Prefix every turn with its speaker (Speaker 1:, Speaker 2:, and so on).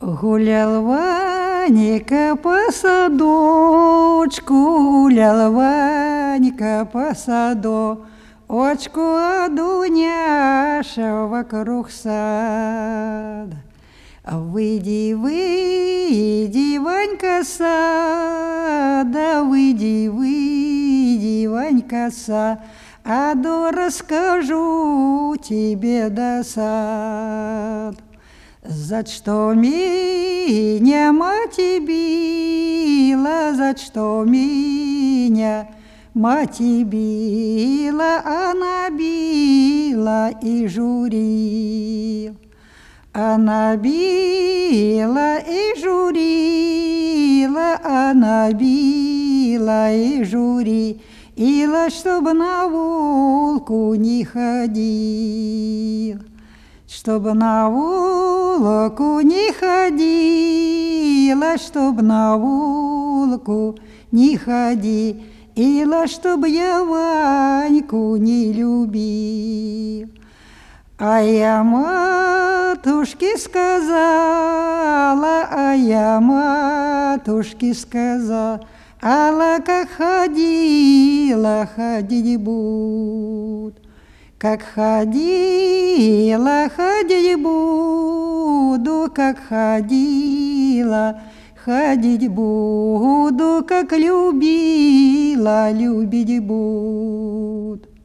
Speaker 1: Гулял Ванька по садочку, гулял Ванька по садочку, а Дуняша вокруг сада. Выйди, выйди, Ванька, с сада, выйди, выйди, Ванька, с сада, а то расскажу тебе досад. За что меня мать била, за что меня мать била, она била и журила. Она била и журила, она била и журила, чтобы на волку не ходил. Чтоб на волку не ходила, чтоб на волку не ходила, чтоб я Ваньку не любил. А я матушке сказала, а я матушке сказала, как ходила, ходить буду. Как ходила, ходить буду, как ходила, ходить буду, как любила, любить буду.